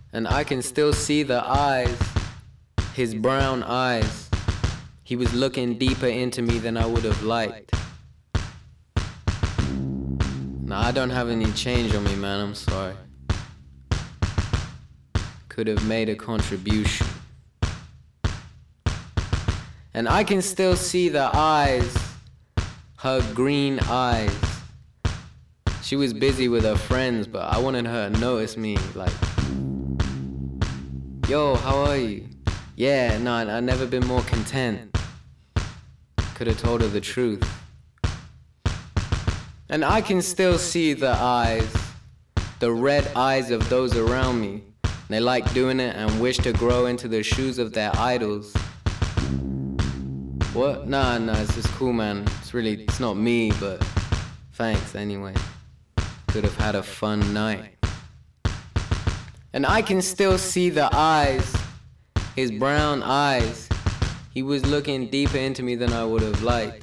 And I can still see the eyes, his brown eyes. He was looking deeper into me than I would have liked. Now I don't have any change on me, man, I'm sorry. Could have made a contribution. And I can still see the eyes, her green eyes. She was busy with her friends, but I wanted her to notice me, like, yo, how are you? Yeah, no, I've never been more content. Could have told her the truth. And I can still see the eyes, the red eyes of those around me. They like doing it and wish to grow into the shoes of their idols. What? Nah, it's just cool, man. It's not me, but thanks anyway. Could have had a fun night. And I can still see the eyes, his brown eyes. He was looking deeper into me than I would have liked.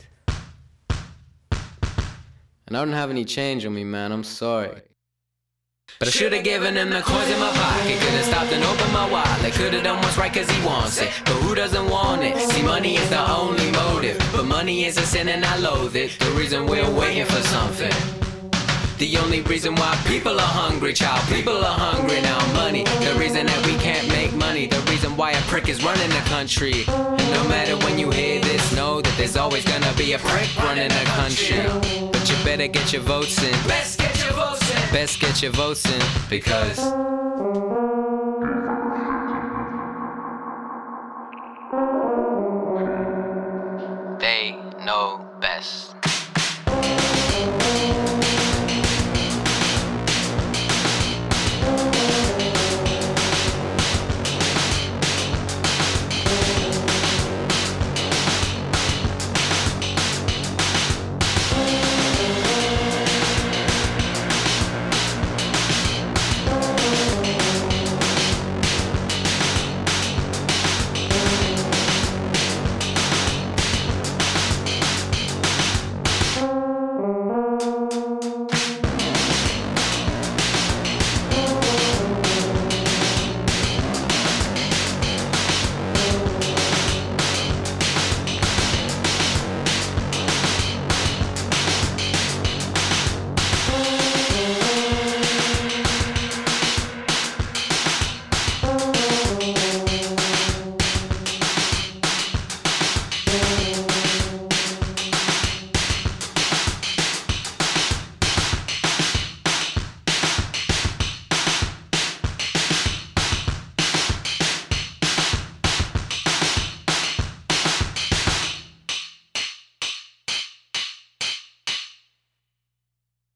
And I don't have any change on me, man, I'm sorry. But I should've given him the coins in my pocket. Could've stopped and opened my wallet. Could've done what's right cause he wants it. But who doesn't want it? See, money is the only motive. But money is a sin and I loathe it. The reason we're waiting for something. The only reason why people are hungry, child. People are hungry now, money. The reason that we can't make money. The reason why a prick is running the country. And no matter when you hear this, know that there's always gonna be a prick running the country. But you better get your votes in. Best get your votes in. Best get your votes in. Because they know best.